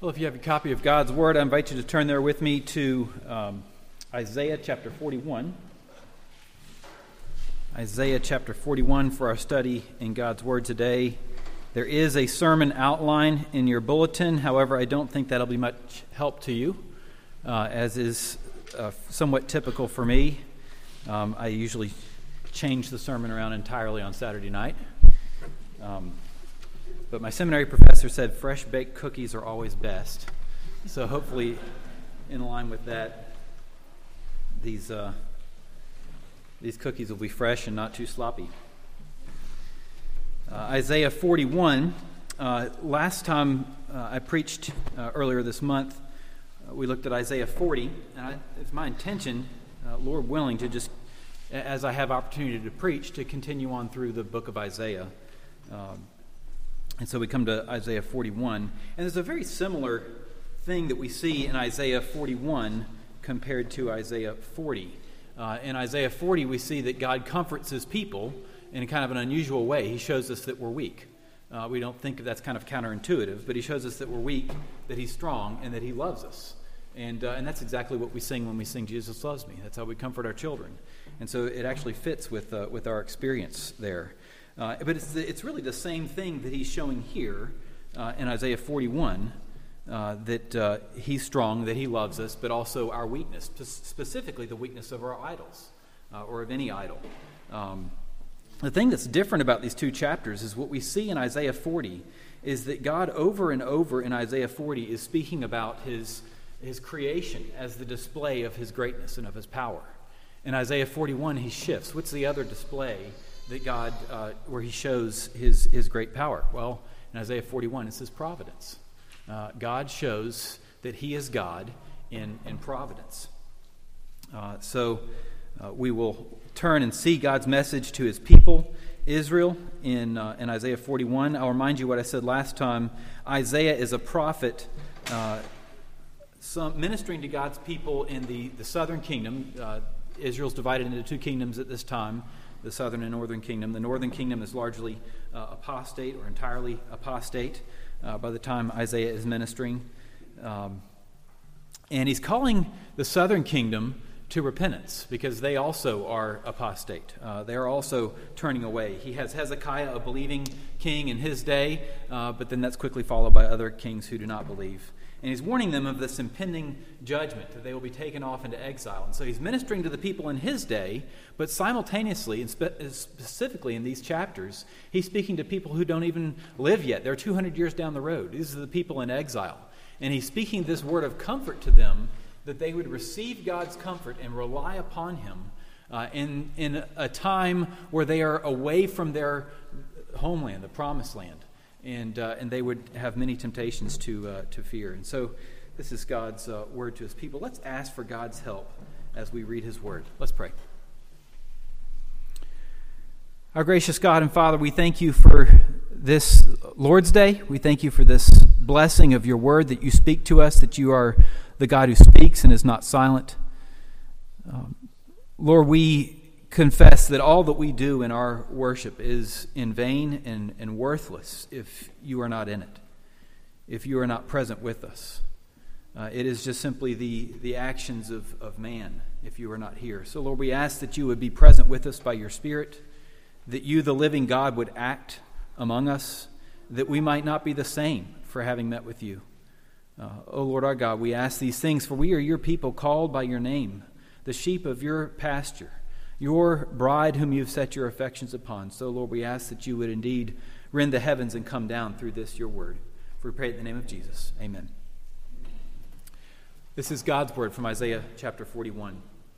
Well, if you have a copy of God's Word, I invite you to turn there with me to Isaiah chapter 41. Isaiah chapter 41 for our study in God's Word today. There is a sermon outline in your bulletin. However, I don't think that'll be much help to you, as is somewhat typical for me. I usually change the sermon around entirely on Saturday night. But my seminary professor said fresh-baked cookies are always best. So hopefully, in line with that, these cookies will be fresh and not too sloppy. Isaiah 41. Last time I preached earlier this month, we looked at Isaiah 40. And it's my intention, Lord willing, to just, as I have opportunity to preach, to continue on through the book of Isaiah. And so we come to Isaiah 41. And there's a very similar thing that we see in Isaiah 41 compared to Isaiah 40. In Isaiah 40, we see that God comforts his people in kind of an unusual way. He shows us that we're weak. We don't think that's kind of counterintuitive, but he shows us that we're weak, that he's strong, and that he loves us. And that's exactly what we sing when we sing Jesus Loves Me. That's how we comfort our children. And so it actually fits with our experience there. But it's really the same thing that he's showing here in Isaiah 41, that he's strong, that he loves us, but also our weakness, specifically the weakness of our idols, or of any idol. The thing that's different about these two chapters is what we see in Isaiah 40 is that God over and over in Isaiah 40 is speaking about his creation as the display of his greatness and of his power. In Isaiah 41, he shifts. What's the other display that God, where he shows his great power? Well, in Isaiah 41, it's his providence. God shows that he is God in providence. So we will turn and see God's message to his people, Israel, in Isaiah 41. I'll remind you what I said last time. Isaiah is a prophet ministering to God's people in the southern kingdom. Israel's divided into two kingdoms at this time, the southern and northern kingdom. The northern kingdom is largely apostate or entirely apostate by the time Isaiah is ministering. And he's calling the southern kingdom to repentance because they also are apostate. They are also turning away. He has Hezekiah, a believing king in his day, but then that's quickly followed by other kings who do not believe. And he's warning them of this impending judgment, that they will be taken off into exile. And so he's ministering to the people in his day, but simultaneously, and specifically in these chapters, he's speaking to people who don't even live yet. They're 200 years down the road. These are the people in exile. And he's speaking this word of comfort to them, that they would receive God's comfort and rely upon him in a time where they are away from their homeland, the promised land. And they would have many temptations to fear. And so this is God's word to his people. Let's ask for God's help as we read his word. Let's pray. Our gracious God and Father, we thank you for this Lord's Day. We thank you for this blessing of your word, that you speak to us, that you are the God who speaks and is not silent. Lord, we confess that all that we do in our worship is in vain and worthless if you are not in it, if you are not present with us. It is just simply the actions of man if you are not here. So, Lord, we ask that you would be present with us by your Spirit, that you, the living God, would act among us, that we might not be the same for having met with you. O Lord our God, we ask these things, for we are your people called by your name, the sheep of your pasture, your bride whom you've set your affections upon. So, Lord, we ask that you would indeed rend the heavens and come down through this, your word. For we pray in the name of Jesus. Amen. This is God's word from Isaiah chapter 41.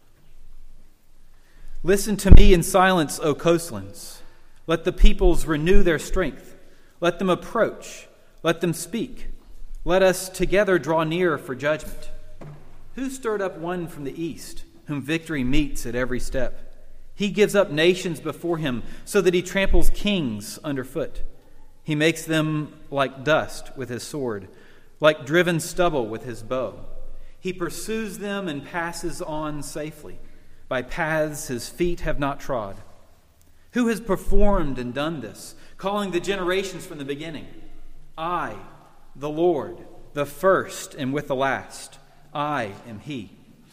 Listen to me in silence, O coastlands. Let the peoples renew their strength. Let them approach. Let them speak. Let us together draw near for judgment. Who stirred up one from the east, whom victory meets at every step? He gives up nations before him, so that he tramples kings underfoot. He makes them like dust with his sword, like driven stubble with his bow. He pursues them and passes on safely, by paths his feet have not trod. Who has performed and done this, calling the generations from the beginning? I, the Lord, the first and with the last. I am he.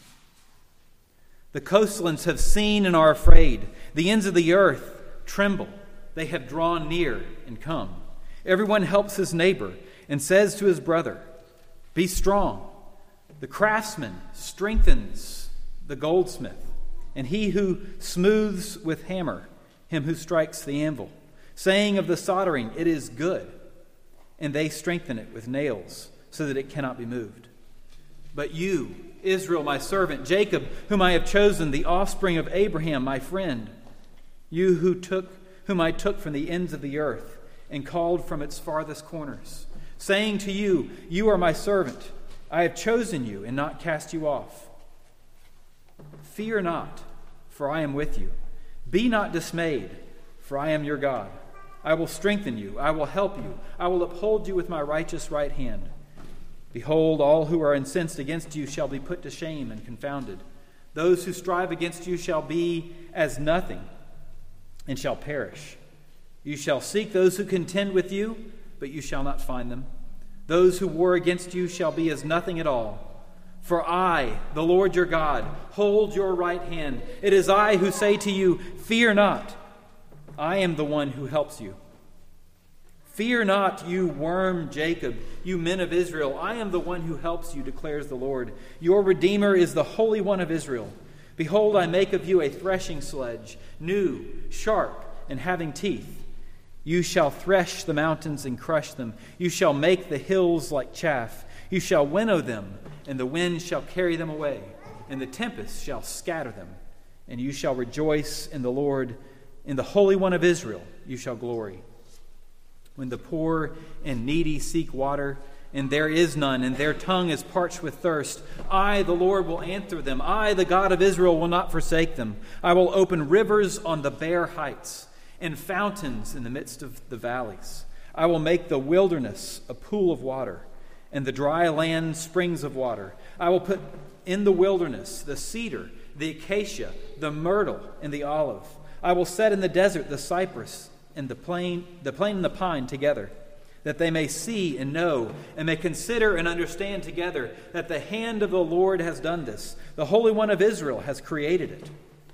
The coastlands have seen and are afraid. The ends of the earth tremble. They have drawn near and come. Everyone helps his neighbor and says to his brother, be strong. The craftsman strengthens the goldsmith, and he who smooths with hammer, him who strikes the anvil, saying of the soldering, it is good. And they strengthen it with nails, so that it cannot be moved. But you, Israel, my servant, Jacob, whom I have chosen, the offspring of Abraham, my friend, you whom I took from the ends of the earth and called from its farthest corners, saying to you, you are my servant. I have chosen you and not cast you off. Fear not, for I am with you. Be not dismayed, for I am your God. I will strengthen you. I will help you. I will uphold you with my righteous right hand. Behold, all who are incensed against you shall be put to shame and confounded. Those who strive against you shall be as nothing and shall perish. You shall seek those who contend with you, but you shall not find them. Those who war against you shall be as nothing at all. For I, the Lord your God, hold your right hand. It is I who say to you, fear not. I am the one who helps you. Fear not, you worm Jacob, you men of Israel. I am the one who helps you, declares the Lord. Your Redeemer is the Holy One of Israel. Behold, I make of you a threshing sledge, new, sharp, and having teeth. You shall thresh the mountains and crush them. You shall make the hills like chaff. You shall winnow them, and the wind shall carry them away, and the tempest shall scatter them. And you shall rejoice in the Lord, in the Holy One of Israel you shall glory. When the poor and needy seek water, and there is none, and their tongue is parched with thirst, I, the Lord, will answer them. I, the God of Israel, will not forsake them. I will open rivers on the bare heights, and fountains in the midst of the valleys. I will make the wilderness a pool of water, and the dry land springs of water. I will put in the wilderness the cedar, the acacia, the myrtle, and the olive. I will set in the desert the cypress and the plane and the pine together, that they may see and know, and may consider and understand together that the hand of the Lord has done this. The Holy One of Israel has created it.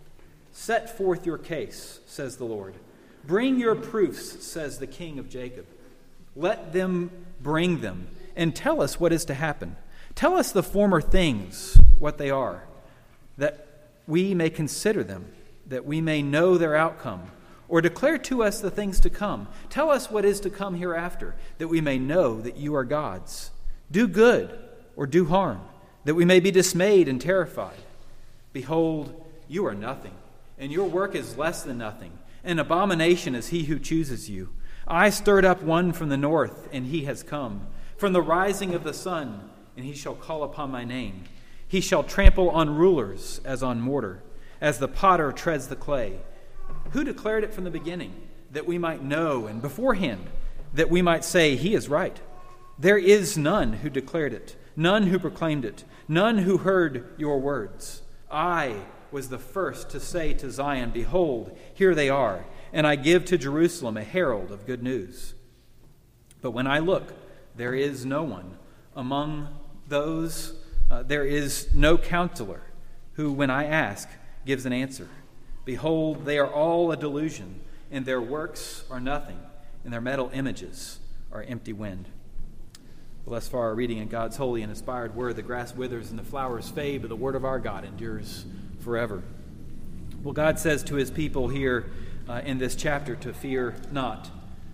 Set forth your case, says the Lord. Bring your proofs, says the King of Jacob. Let them bring them, and tell us what is to happen. Tell us the former things, what they are, that we may consider them, that we may know their outcome, or declare to us the things to come. Tell us what is to come hereafter, that we may know that you are gods. Do good or do harm, that we may be dismayed and terrified. Behold, you are nothing, and your work is less than nothing. An abomination is he who chooses you. I stirred up one from the north, and he has come. From the rising of the sun, and he shall call upon my name. He shall trample on rulers as on mortar, as the potter treads the clay. Who declared it from the beginning, that we might know, and beforehand, that we might say, he is right? There is none who declared it, none who proclaimed it, none who heard your words. I was the first to say to Zion, behold, here they are, and I give to Jerusalem a herald of good news. But when I look, there is no one. Among those, there is no counselor, who, when I ask, gives an answer. Behold, they are all a delusion, and their works are nothing, and their metal images are empty wind. Well, thus far, our reading in God's holy and inspired word, the grass withers and the flowers fade, but the word of our God endures forever. Well, God says to his people here in this chapter to fear not.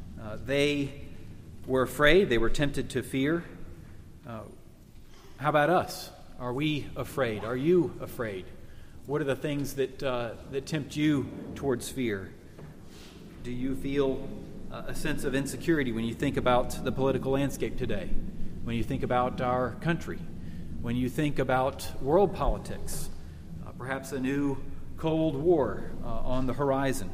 They were afraid. They were tempted to fear. How about us? Are we afraid? Are you afraid? What are the things that tempt you towards fear? Do you feel a sense of insecurity when you think about the political landscape today? When you think about our country? When you think about world politics? Perhaps a new Cold War on the horizon?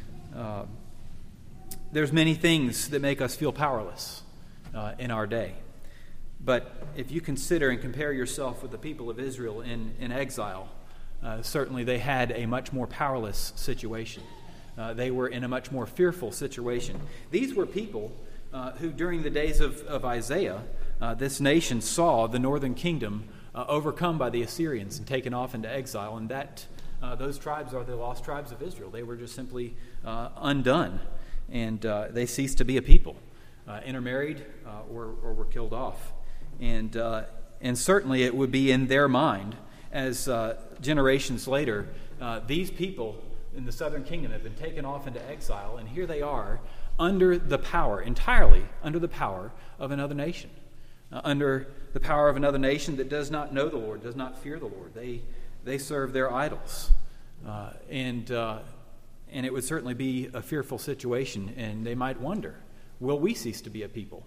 There's many things that make us feel powerless in our day. But if you consider and compare yourself with the people of Israel in exile, certainly they had a much more powerless situation. They were in a much more fearful situation. These were people who, during the days of Isaiah, this nation saw the northern kingdom overcome by the Assyrians and taken off into exile, and that those tribes are the lost tribes of Israel. They were just simply undone, and they ceased to be a people, intermarried or were killed off. And certainly it would be in their mind as generations later, these people in the southern kingdom have been taken off into exile, and here they are entirely under the power of another nation, under the power of another nation that does not know the Lord, does not fear the Lord. They serve their idols, and it would certainly be a fearful situation, and they might wonder, will we cease to be a people?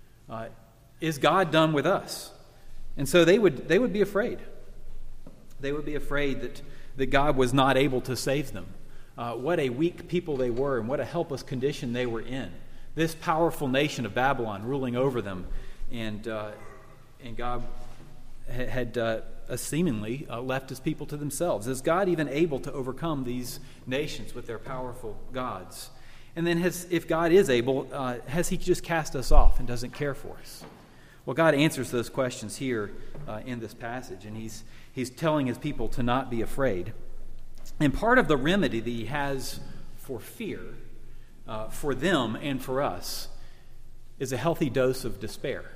Is God done with us? And so they would be afraid. They would be afraid that God was not able to save them. What a weak people they were, and what a helpless condition they were in. This powerful nation of Babylon ruling over them, and God had seemingly left his people to themselves. Is God even able to overcome these nations with their powerful gods? And then if God is able, has he just cast us off and doesn't care for us? Well, God answers those questions here in this passage, and he's telling his people to not be afraid. And part of the remedy that he has for fear, for them and for us, is a healthy dose of despair.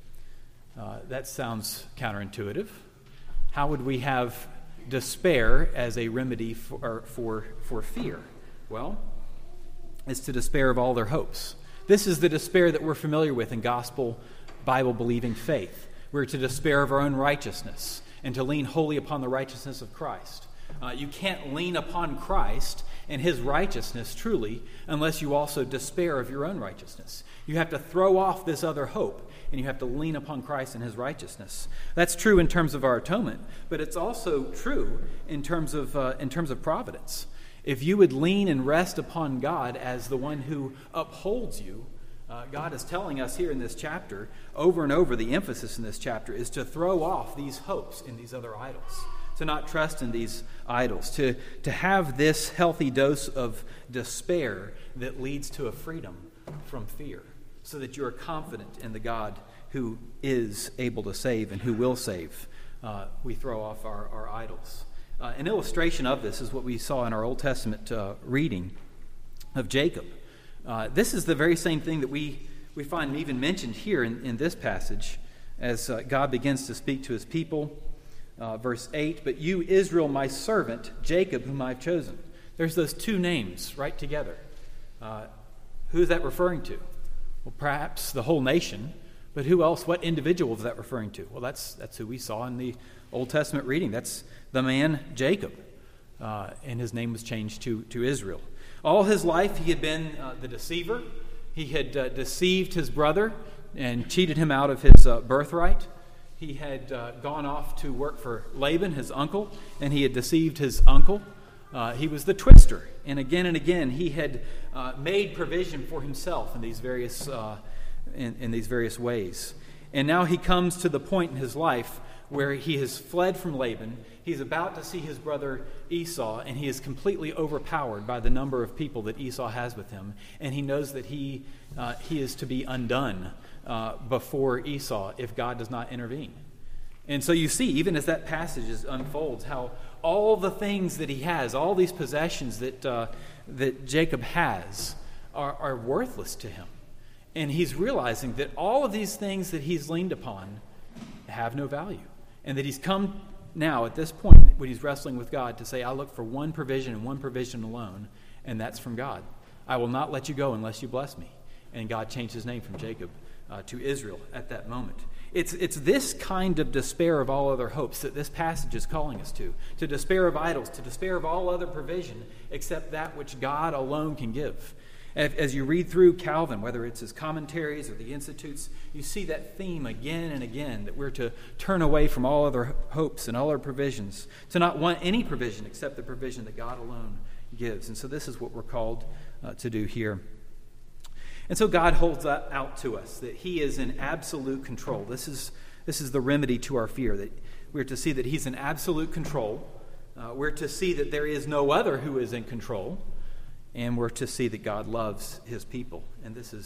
That sounds counterintuitive. How would we have despair as a remedy for fear? Well, it's to despair of all their hopes. This is the despair that we're familiar with in gospel, Bible-believing faith. We're to despair of our own righteousness and to lean wholly upon the righteousness of Christ. You can't lean upon Christ and his righteousness truly unless you also despair of your own righteousness. You have to throw off this other hope, and you have to lean upon Christ and his righteousness. That's true in terms of our atonement, but it's also true in terms of providence. If you would lean and rest upon God as the one who upholds you, God is telling us here in this chapter, over and over, the emphasis in this chapter is to throw off these hopes in these other idols, to not trust in these idols, to have this healthy dose of despair that leads to a freedom from fear, so that you are confident in the God who is able to save and who will save. We throw off our idols. An illustration of this is what we saw in our Old Testament reading of Jacob. This is the very same thing that we find even mentioned here in this passage as God begins to speak to his people. Verse 8, "But you, Israel, my servant, Jacob, whom I've chosen." There's those two names right together. Who is that referring to? Well, perhaps the whole nation, but who else? What individual is that referring to? Well, that's who we saw in the Old Testament reading. That's the man Jacob, and his name was changed to Israel. All his life he had been the deceiver. He had deceived his brother and cheated him out of his birthright. He had gone off to work for Laban, his uncle, and he had deceived his uncle. He was the twister, and again he had made provision for himself in these various ways. And now he comes to the point in his life where he has fled from Laban. He's about to see his brother Esau, and he is completely overpowered by the number of people that Esau has with him. And he knows that he is to be undone before Esau if God does not intervene. And so you see, even as that passage unfolds, how all the things that he has, all these possessions that Jacob has, are worthless to him. And he's realizing that all of these things that he's leaned upon have no value. And that he's come now at this point when he's wrestling with God to say, I look for one provision and one provision alone, and that's from God. I will not let you go unless you bless me. And God changed his name from Jacob to Israel at that moment. It's this kind of despair of all other hopes that this passage is calling us to despair of idols, to despair of all other provision except that which God alone can give. As you read through Calvin, whether it's his commentaries or the Institutes, you see that theme again and again, that we're to turn away from all other hopes and all other provisions, to not want any provision except the provision that God alone gives. And so this is what we're called to do here. And so God holds that out to us, that he is in absolute control. This is the remedy to our fear, that we're to see that he's in absolute control. We're to see that there is no other who is in control. And we're to see that God loves his people. And this is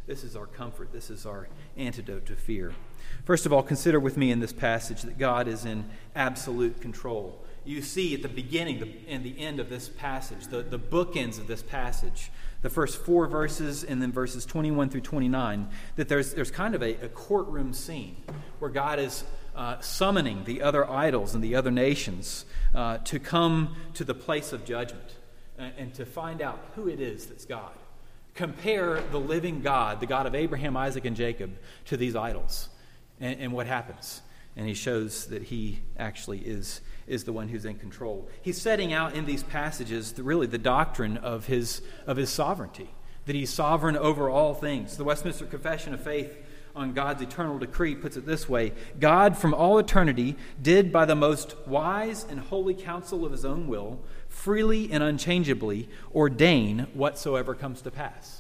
our comfort. This is our antidote to fear. First of all, consider with me in this passage that God is in absolute control. You see at the beginning and the end of this passage, the bookends of this passage, the first 4 verses and then verses 21 through 29, that there's kind of a courtroom scene where God is summoning the other idols and the other nations to come to the place of judgment and to find out who it is that's God. Compare the living God, the God of Abraham, Isaac, and Jacob, to these idols. And what happens? And he shows that he actually is the one who's in control. He's setting out in these passages really the doctrine of his sovereignty, that he's sovereign over all things. The Westminster Confession of Faith on God's eternal decree puts it this way: God from all eternity did by the most wise and holy counsel of his own will freely and unchangeably ordain whatsoever comes to pass.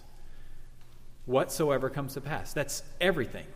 Whatsoever comes to pass. That's everything.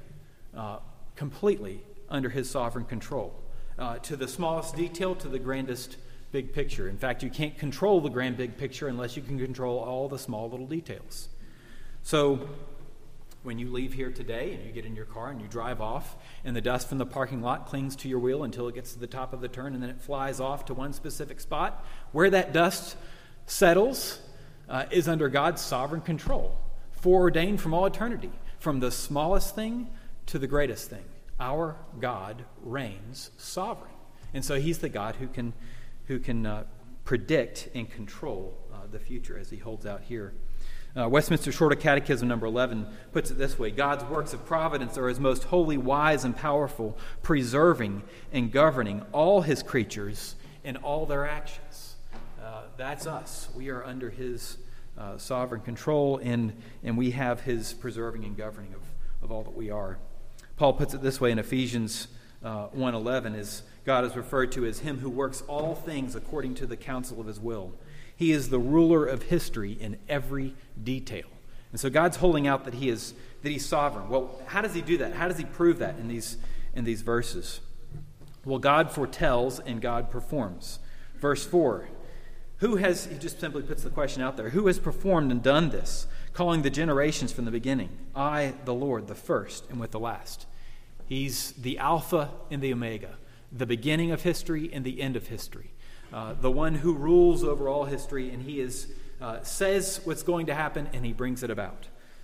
Completely under his sovereign control. To the smallest detail, to the grandest big picture. In fact, you can't control the grand big picture unless you can control all the small little details. So, when you leave here today and you get in your car and you drive off and the dust from the parking lot clings to your wheel until it gets to the top of the turn and then it flies off to one specific spot, where that dust settles is under God's sovereign control, foreordained from all eternity, from the smallest thing to the greatest thing. Our God reigns sovereign. And so he's the God who can predict and control the future as he holds out here. Westminster Shorter Catechism number 11 puts it this way: God's works of providence are his most holy, wise, and powerful, preserving and governing all his creatures in all their actions. That's us. We are under his sovereign control, and we have his preserving and governing of all that we are. Paul puts it this way in Ephesians 1:11, as God is referred to as him who works all things according to the counsel of his will. He is the ruler of history in every detail. And so God's holding out that he's sovereign. Well, how does he do that? How does he prove that in these verses? Well, God foretells and God performs. Verse 4, he just simply puts the question out there: who has performed and done this, calling the generations from the beginning? I, the Lord, the first and with the last. He's the Alpha and the Omega, the beginning of history and the end of history. The one who rules over all history, and he says what's going to happen, and he brings it about.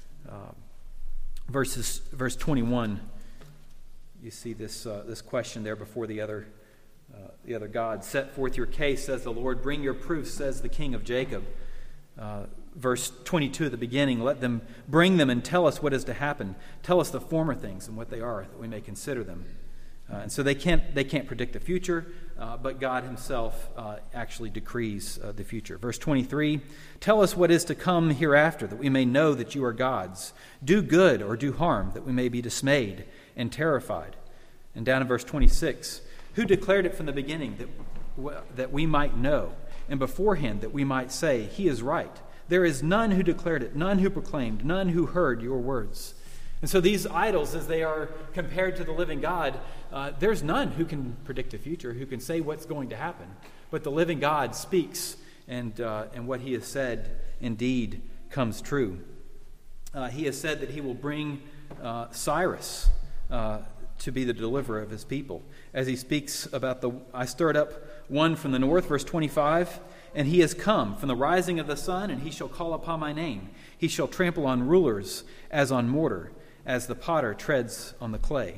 Verse 21, you see this question there before the other gods. Set forth your case, says the Lord. Bring your proofs, says the King of Jacob. Verse 22 at the beginning, let them bring them and tell us what is to happen. Tell us the former things and what they are, that we may consider them. And so they can't predict the future, but God himself actually decrees the future. Verse 23, tell us what is to come hereafter, that we may know that you are gods. Do good or do harm, that we may be dismayed and terrified. And down in verse 26, who declared it from the beginning, that we might know, and beforehand that we might say, he is right. There is none who declared it, none who proclaimed, none who heard your words. And so these idols, as they are compared to the living God, there's none who can predict the future, who can say what's going to happen. But the living God speaks, and what he has said indeed comes true. He has said that he will bring Cyrus to be the deliverer of his people. As he speaks about I stirred up one from the north, verse 25, and he has come from the rising of the sun, and he shall call upon my name. He shall trample on rulers as on mortar, as the potter treads on the clay.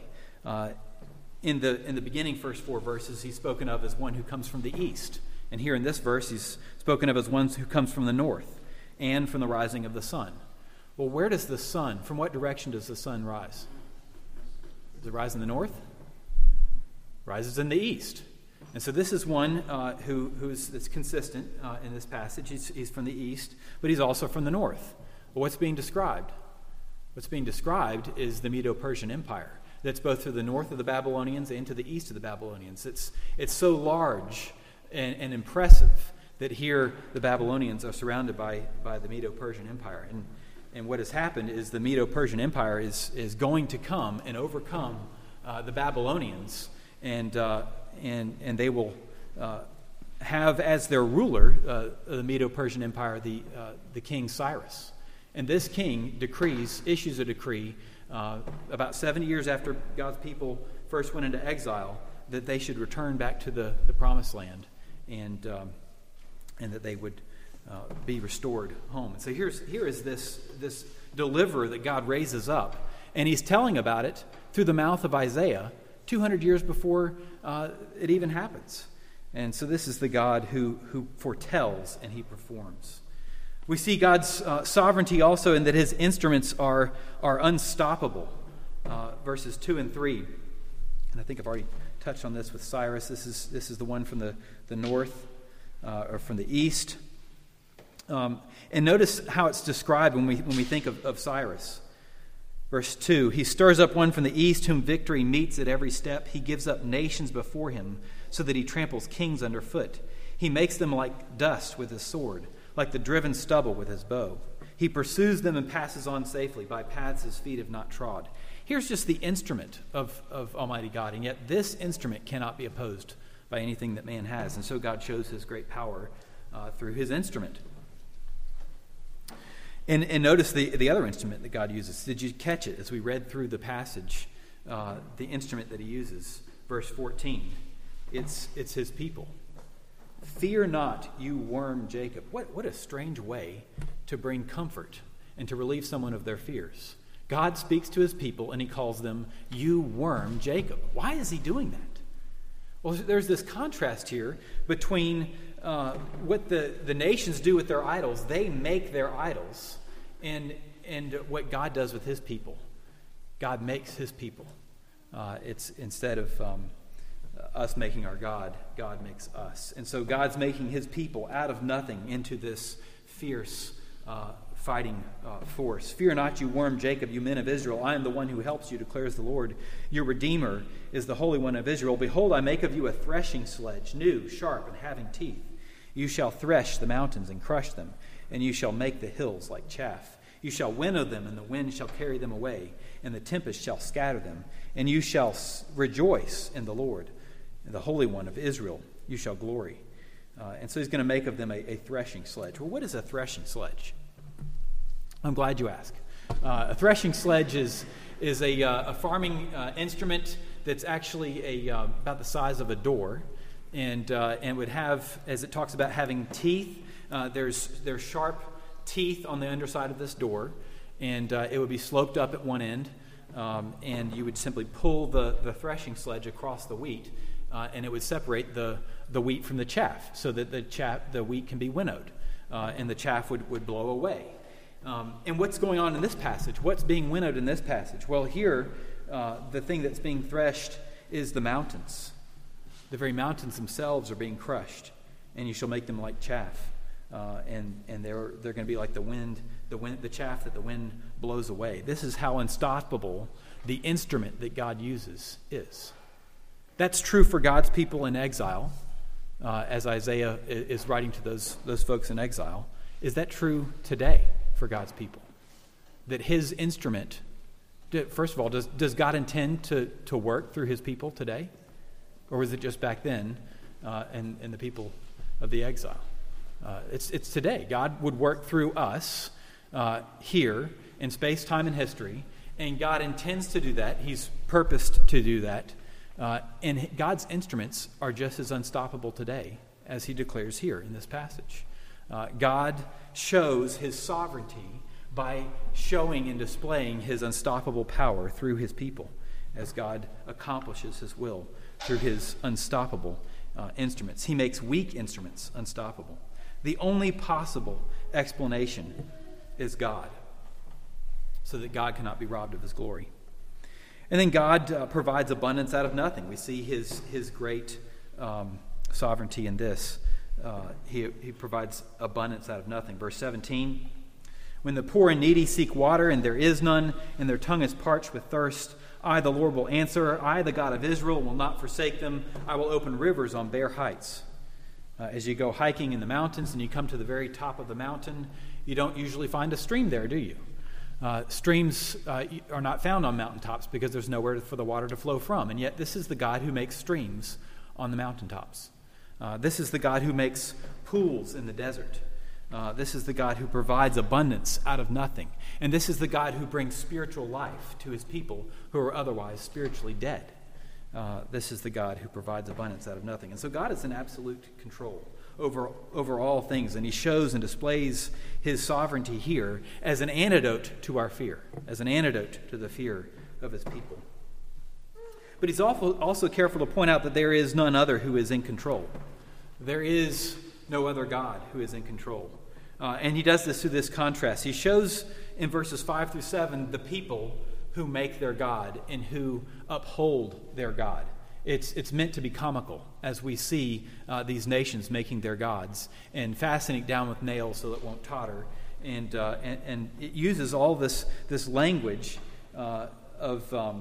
In the beginning first 4 verses, he's spoken of as one who comes from the east. And here in this verse, he's spoken of as one who comes from the north and from the rising of the sun. Well, where does the sun, from what direction does the sun rise? Does it rise in the north? Rises in the east. And so this is one that's consistent in this passage. He's from the east, but he's also from the north. Well, what's being described? What's being described is the Medo-Persian Empire. That's both to the north of the Babylonians and to the east of the Babylonians. It's so large and impressive that here the Babylonians are surrounded by the Medo-Persian Empire. And what has happened is the Medo-Persian Empire is going to come and overcome the Babylonians, and they will have as their ruler the Medo-Persian Empire the king Cyrus. And this king issues a decree about 70 years after God's people first went into exile, that they should return back to the promised land, and that they would be restored home. And so here is this deliverer that God raises up, and he's telling about it through the mouth of Isaiah 200 years before it even happens. And so this is the God who foretells and he performs. We see God's sovereignty also in that his instruments are unstoppable. Verses 2 and 3. And I think I've already touched on this with Cyrus. This is the one from the north, or from the east. And notice how it's described when we think of Cyrus. Verse 2, he stirs up one from the east whom victory meets at every step. He gives up nations before him so that he tramples kings underfoot. He makes them like dust with his sword, like the driven stubble with his bow. He pursues them and passes on safely by paths his feet have not trod. Here's just the instrument of Almighty God, and yet this instrument cannot be opposed by anything that man has. And so God shows his great power through his instrument. And notice the other instrument that God uses. Did you catch it as we read through the passage? The instrument that he uses, verse 14. It's his people. Fear not, you worm Jacob. What a strange way to bring comfort and to relieve someone of their fears. God speaks to his people and he calls them, you worm Jacob. Why is he doing that? Well, there's this contrast here between what the nations do with their idols. They make their idols, and what God does with his people. God makes his people. It's instead of us making our God, God makes us. And so God's making his people out of nothing into this fierce fighting force. Fear not, you worm Jacob, you men of Israel. I am the one who helps you, declares the Lord. Your Redeemer is the Holy One of Israel. Behold, I make of you a threshing sledge, new, sharp, and having teeth. You shall thresh the mountains and crush them, and you shall make the hills like chaff. You shall winnow them, and the wind shall carry them away, and the tempest shall scatter them. And you shall rejoice in the Lord, the Holy One of Israel. You shall glory. And so he's going to make of them a threshing sledge. Well, what is a threshing sledge? I'm glad you asked. A threshing sledge is a farming instrument that's actually about the size of a door, and would have, as it talks about having teeth, there's sharp teeth on the underside of this door, and it would be sloped up at one end, and you would simply pull the threshing sledge across the wheat, and it would separate the wheat from the chaff, so that the wheat can be winnowed, and the chaff would blow away. And what's going on in this passage? What's being winnowed in this passage? Well, here, the thing that's being threshed is the mountains. The very mountains themselves are being crushed, and you shall make them like chaff. And they're going to be like the chaff that the wind blows away. This is how unstoppable the instrument that God uses is. That's true for God's people in exile, as Isaiah is writing to those folks in exile. Is that true today for God's people? That his instrument, first of all, does God intend to work through his people today? Or was it just back then and the people of the exile? It's today. God would work through us here in space, time, and history, and God intends to do that. He's purposed to do that. And God's instruments are just as unstoppable today as he declares here in this passage. God shows his sovereignty by showing and displaying his unstoppable power through his people as God accomplishes his will through his unstoppable instruments. He makes weak instruments unstoppable. The only possible explanation is God, so that God cannot be robbed of his glory. And then God provides abundance out of nothing. We see his great sovereignty in this. He provides abundance out of nothing. Verse 17, when the poor and needy seek water, and there is none, and their tongue is parched with thirst, I, the Lord, will answer. I, the God of Israel, will not forsake them. I will open rivers on bare heights. As you go hiking in the mountains and you come to the very top of the mountain, you don't usually find a stream there, do you? Streams are not found on mountaintops because there's nowhere for the water to flow from. And yet this is the God who makes streams on the mountaintops. This is the God who makes pools in the desert. This is the God who provides abundance out of nothing. And this is the God who brings spiritual life to his people who are otherwise spiritually dead. This is the God who provides abundance out of nothing. And so God is in absolute control over all things. And he shows and displays his sovereignty here as an antidote to our fear, as an antidote to the fear of his people. But he's also careful to point out that there is none other who is in control. There is no other God who is in control. And he does this through this contrast. He shows in verses 5 through 7 the people who make their God and who uphold their God. It's meant to be comical as we see these nations making their gods and fastening it down with nails so that it won't totter. And it uses all this language of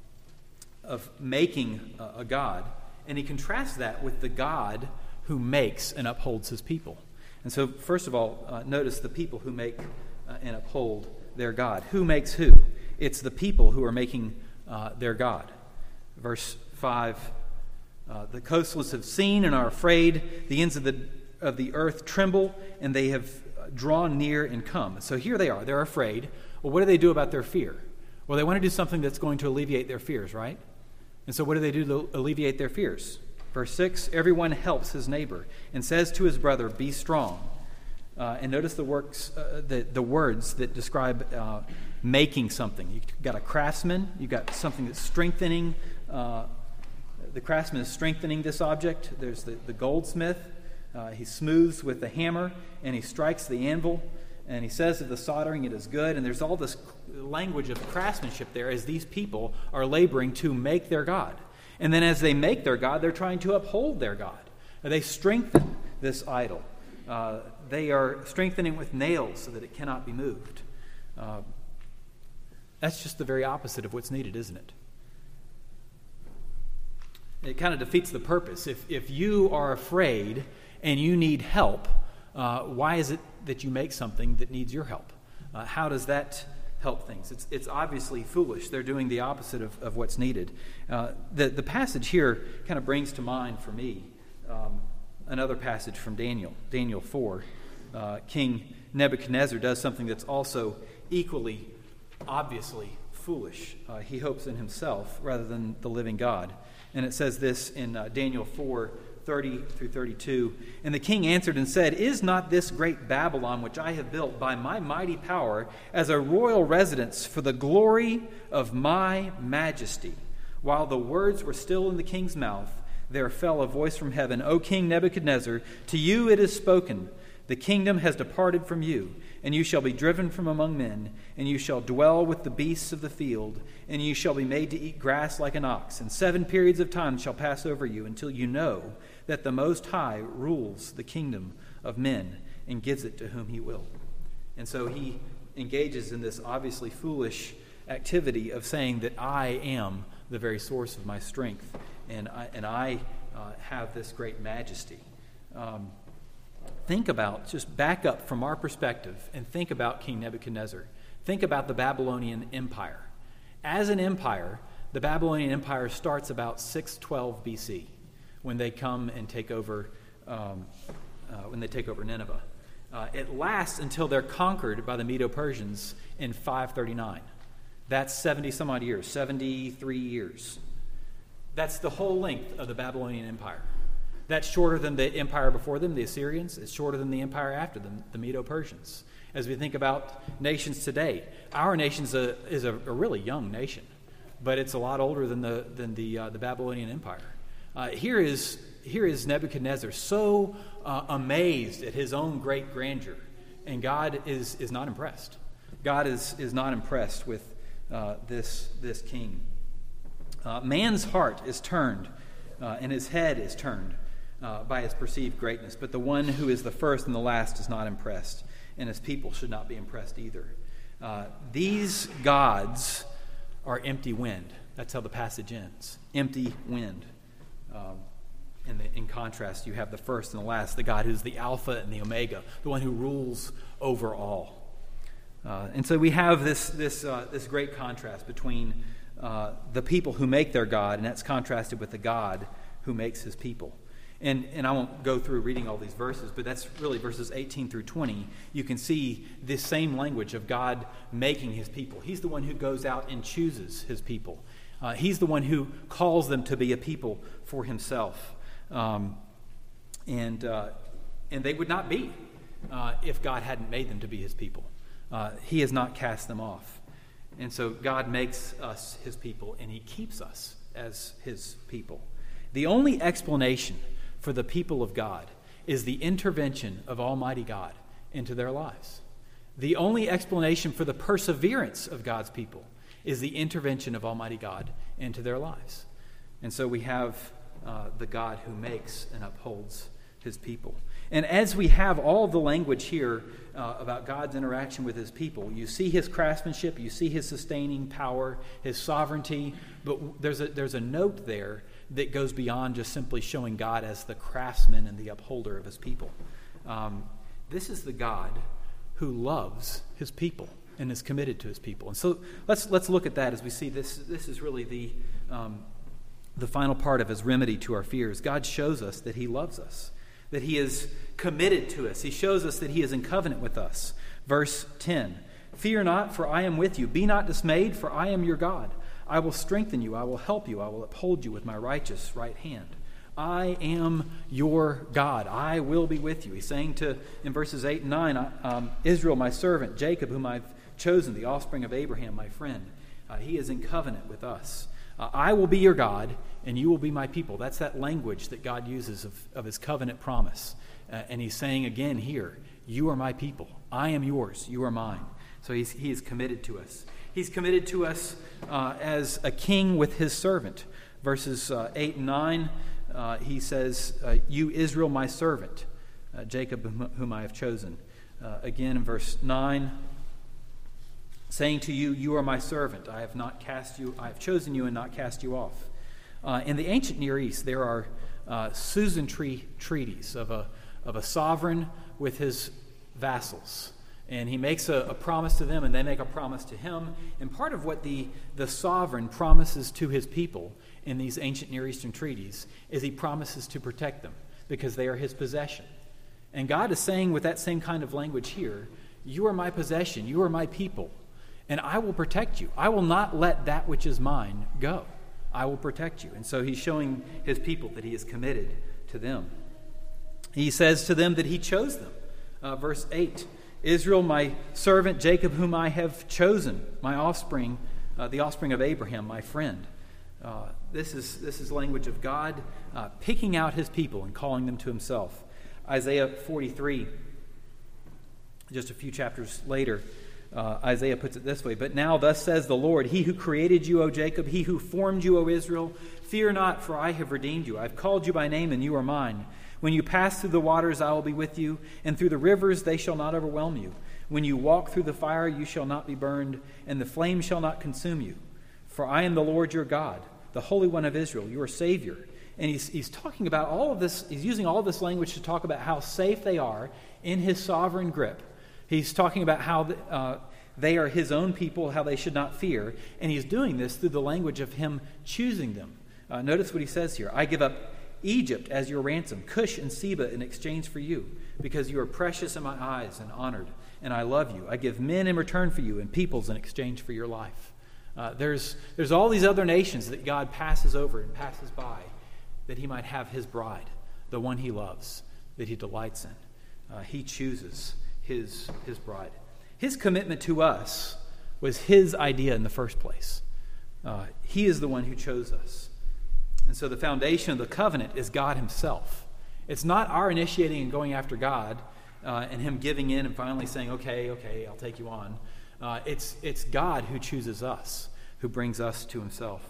making a God, and he contrasts that with the God who makes and upholds his people. And so, first of all, notice the people who make and uphold their God. Who makes who? It's the people who are making their God. Verse 5, the coastless have seen and are afraid. The ends of the earth tremble, and they have drawn near and come. So here they are. They're afraid. Well, what do they do about their fear? Well, they want to do something that's going to alleviate their fears, right? And so what do they do to alleviate their fears? Verse 6, everyone helps his neighbor and says to his brother, be strong. And notice the words that describe making something. You've got a craftsman. You've got something that's strengthening. The craftsman is strengthening this object. There's the goldsmith. He smooths with the hammer, and he strikes the anvil. And he says of the soldering, it is good. And there's all this language of craftsmanship there as these people are laboring to make their God. And then as they make their God, they're trying to uphold their God. They strengthen this idol. They are strengthening with nails so that it cannot be moved. That's just the very opposite of what's needed, isn't it? It kind of defeats the purpose. If you are afraid and you need help, why is it that you make something that needs your help? How does that help things? It's obviously foolish. They're doing the opposite of what's needed. The passage here kind of brings to mind for me another passage from Daniel 4. King Nebuchadnezzar does something that's also equally obviously foolish. He hopes in himself rather than the living God. And it says this in Daniel 4:30 through 32. And the king answered and said, is not this great Babylon, which I have built by my mighty power, as a royal residence for the glory of my majesty? While the words were still in the king's mouth, there fell a voice from heaven, O King Nebuchadnezzar, to you it is spoken, the kingdom has departed from you, and you shall be driven from among men, and you shall dwell with the beasts of the field, and you shall be made to eat grass like an ox, and 7 periods of time shall pass over you until you know that the Most High rules the kingdom of men and gives it to whom he will. And so he engages in this obviously foolish activity of saying that I am the very source of my strength, and I have this great majesty. Think about, just back up from our perspective and think about King Nebuchadnezzar. Think about the Babylonian Empire. As an empire, the Babylonian Empire starts about 612 BC when they come and take over Nineveh. It lasts until they're conquered by the Medo-Persians in 539. That's 70 some odd years, 73 years. That's the whole length of the Babylonian Empire. That's shorter than the empire before them, the Assyrians. It's shorter than the empire after them, the Medo-Persians. As we think about nations today, our nation is a really young nation, but it's a lot older than the Babylonian Empire. Here is Nebuchadnezzar so amazed at his own great grandeur, and God is not impressed. God is not impressed with this king. Man's heart is turned, and his head is turned by his perceived greatness. But the one who is the first and the last is not impressed, and his people should not be impressed either. These gods are empty wind. That's how the passage ends. Empty wind. In contrast, you have the first and the last, the God who's the Alpha and the Omega, the one who rules over all. And so we have this great contrast between the people who make their God, and that's contrasted with the God who makes his people. And I won't go through reading all these verses, but that's really verses 18 through 20. You can see this same language of God making his people. He's the one who goes out and chooses his people. He's the one who calls them to be a people for himself. And they would not be if God hadn't made them to be his people. He has not cast them off. And so God makes us his people, and he keeps us as his people. The only explanation for the people of God is the intervention of Almighty God into their lives. The only explanation for the perseverance of God's people is the intervention of Almighty God into their lives. And so we have the God who makes and upholds his people. And as we have all the language here about God's interaction with his people, you see his craftsmanship, you see his sustaining power, his sovereignty, but there's a note there that goes beyond just simply showing God as the craftsman and the upholder of his people. This is the God who loves his people and is committed to his people. And so let's look at that as we see this. This is really the final part of his remedy to our fears. God shows us that he loves us, that he is committed to us. He shows us that he is in covenant with us. Verse 10, "Fear not, for I am with you. Be not dismayed, for I am your God. I will strengthen you. I will help you. I will uphold you with my righteous right hand. I am your God. I will be with you." He's saying in verses 8 and 9, Israel, my servant, Jacob, whom I've chosen, the offspring of Abraham, my friend. He is in covenant with us. I will be your God, and you will be my people. That's that language that God uses of his covenant promise. And he's saying again here, you are my people. I am yours. You are mine. So he is committed to us. He's committed to us as a king with his servant. Verses 8 and 9, he says, "You, Israel, my servant, Jacob, whom I have chosen." Again in verse 9, saying to you, "You are my servant. I have not cast you. I have chosen you and not cast you off." In the ancient Near East, there are suzerainty treaties of a sovereign with his vassals. And he makes a promise to them, and they make a promise to him. And part of what the sovereign promises to his people in these ancient Near Eastern treaties is he promises to protect them because they are his possession. And God is saying with that same kind of language here, you are my possession, you are my people, and I will protect you. I will not let that which is mine go. I will protect you. And so he's showing his people that he is committed to them. He says to them that he chose them. Verse 8, "Israel, my servant, Jacob, whom I have chosen, my offspring, the offspring of Abraham, my friend." This is language of God picking out his people and calling them to himself. Isaiah 43, just a few chapters later, Isaiah puts it this way, "But now thus says the Lord, he who created you, O Jacob, he who formed you, O Israel, fear not, for I have redeemed you. I have called you by name, and you are mine. When you pass through the waters, I will be with you, and through the rivers they shall not overwhelm you. When you walk through the fire, you shall not be burned, and the flame shall not consume you. For I am the Lord your God, the Holy One of Israel, your Savior." And he's talking about all of this. He's using all of this language to talk about how safe they are in his sovereign grip. He's talking about how they are his own people, how they should not fear. And he's doing this through the language of him choosing them. Notice what he says here. "I give up Egypt as your ransom, Cush and Seba in exchange for you, because you are precious in my eyes and honored, and I love you. I give men in return for you and peoples in exchange for your life." There's all these other nations that God passes over and passes by that he might have his bride, the one he loves, that he delights in. He chooses his bride. His commitment to us was his idea in the first place. He is the one who chose us. And so the foundation of the covenant is God himself. It's not our initiating and going after God and him giving in and finally saying, okay, I'll take you on. It's God who chooses us, who brings us to himself.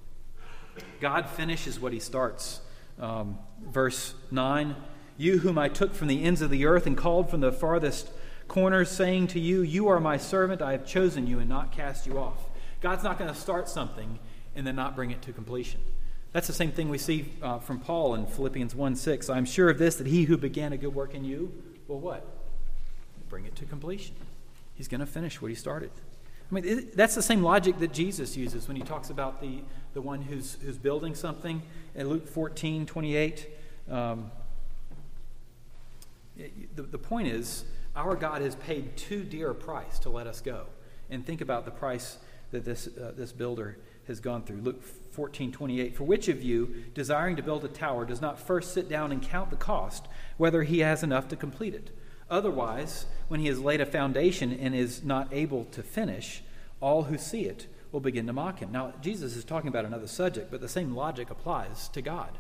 God finishes what he starts. Verse 9, "You whom I took from the ends of the earth and called from the farthest corners, saying to you, you are my servant, I have chosen you and not cast you off." God's not going to start something and then not bring it to completion. That's the same thing we see from Paul in Philippians 1:6. "I'm sure of this, that he who began a good work in you will what? Bring it to completion." He's going to finish what he started. I mean, that's the same logic that Jesus uses when he talks about the one who's building something. In Luke 14:28, The point is, our God has paid too dear a price to let us go. And think about the price that this builder has gone through. Luke 14:28. For which of you, desiring to build a tower, does not first sit down and count the cost, whether he has enough to complete it? Otherwise, when he has laid a foundation and is not able to finish, all who see it will begin to mock him. Now, Jesus is talking about another subject, but the same logic applies to God.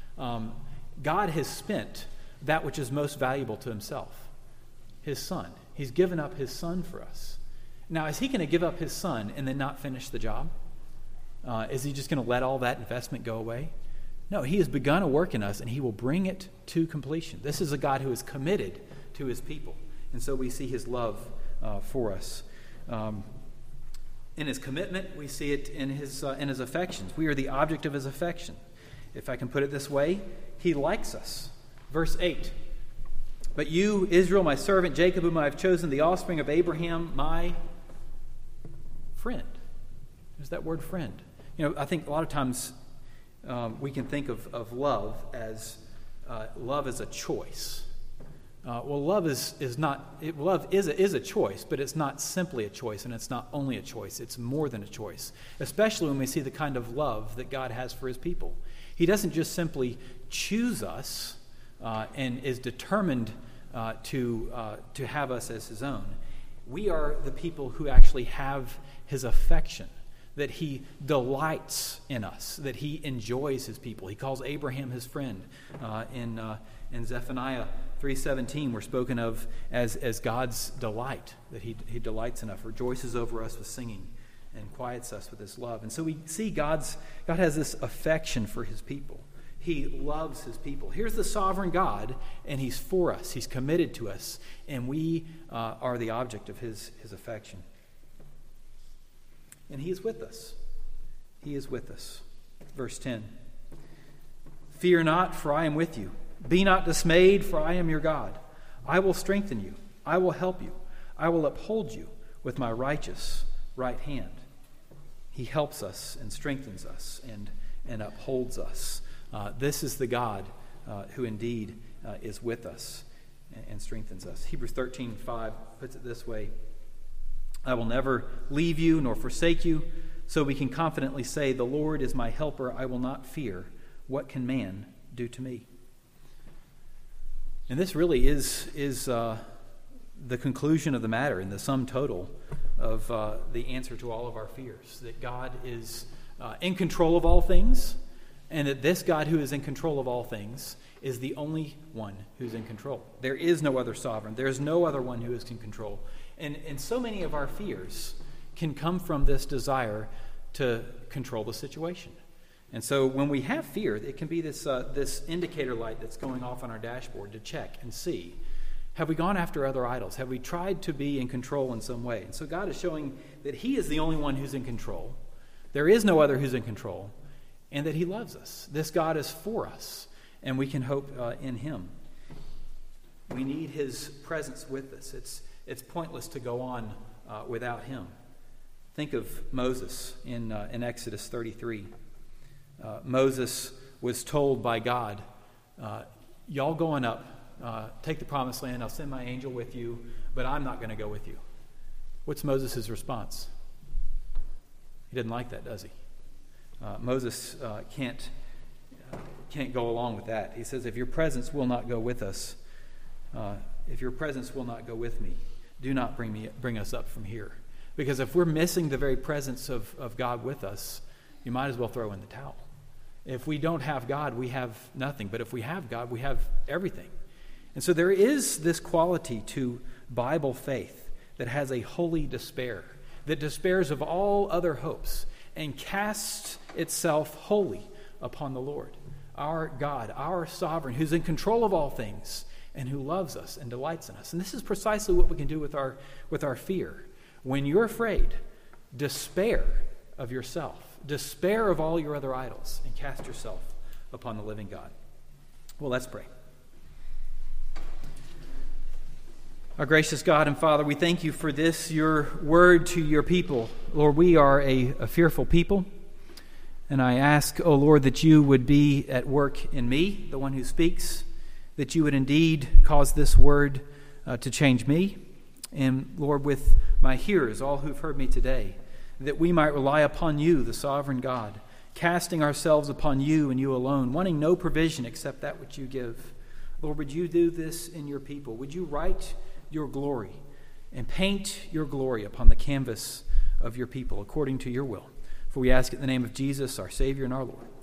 God has spent that which is most valuable to himself, his Son. He's given up his Son for us. Now, is he going to give up his Son and then not finish the job? Is he just going to let all that investment go away? No, he has begun a work in us, and he will bring it to completion. This is a God who is committed to his people. And so we see his love for us. In his commitment, we see it in his affections. We are the object of his affection. If I can put it this way, he likes us. Verse 8, but you, Israel, my servant, Jacob, whom I have chosen, the offspring of Abraham, my friend. There's that word friend. I think a lot of times we can think of love as a choice. Love is a choice, but it's not simply a choice, and it's not only a choice. It's more than a choice, especially when we see the kind of love that God has for his people. He doesn't just simply choose us and is determined to have us as his own. We are the people who actually have his affection, that he delights in us, that he enjoys his people. He calls Abraham his friend. In Zephaniah 3:17, we're spoken of as God's delight, that he delights in us, rejoices over us with singing, and quiets us with his love. And so we see God has this affection for his people. He loves his people. Here's the sovereign God, and he's for us. He's committed to us, and we are the object of his affection. And he is with us. He is with us. Verse 10. Fear not, for I am with you. Be not dismayed, for I am your God. I will strengthen you. I will help you. I will uphold you with my righteous right hand. He helps us and strengthens us and upholds us. This is the God who indeed is with us and strengthens us. Hebrews 13:5 puts it this way. I will never leave you nor forsake you, so we can confidently say, the Lord is my helper. I will not fear. What can man do to me? And this really is the conclusion of the matter and the sum total of the answer to all of our fears, that God is in control of all things, and that this God who is in control of all things is the only one who's in control. There is no other sovereign. There is no other one who is in control. And so many of our fears can come from this desire to control the situation. And so when we have fear, it can be this indicator light that's going off on our dashboard to check and see, have we gone after other idols? Have we tried to be in control in some way? And so God is showing that he is the only one who's in control. There is no other who's in control, and that he loves us. This God is for us, and we can hope in him. We need his presence with us. It's pointless to go on without him. Think of Moses in Exodus 33. Moses was told by God, y'all going up, take the promised land, I'll send my angel with you, but I'm not going to go with you. What's Moses' response? He didn't like that, does he? Moses can't go along with that. He says, if your presence will not go with us, if your presence will not go with me, do not bring us up from here. Because if we're missing the very presence of God with us, you might as well throw in the towel. If we don't have God, we have nothing. But if we have God, we have everything. And so there is this quality to Bible faith that has a holy despair, that despairs of all other hopes and casts itself wholly upon the Lord, our God, our sovereign, who's in control of all things and who loves us and delights in us. And this is precisely what we can do with our fear. When you're afraid, despair of yourself. Despair of all your other idols and cast yourself upon the living God. Well, let's pray. Our gracious God and Father, we thank you for this, your word to your people. Lord, we are a fearful people. And I ask, O Lord, that you would be at work in me, the one who speaks, that you would indeed cause this word to change me. And Lord, with my hearers, all who've heard me today, that we might rely upon you, the sovereign God, casting ourselves upon you and you alone, wanting no provision except that which you give. Lord, would you do this in your people? Would you write your glory and paint your glory upon the canvas of your people according to your will? For we ask it in the name of Jesus, our Savior and our Lord.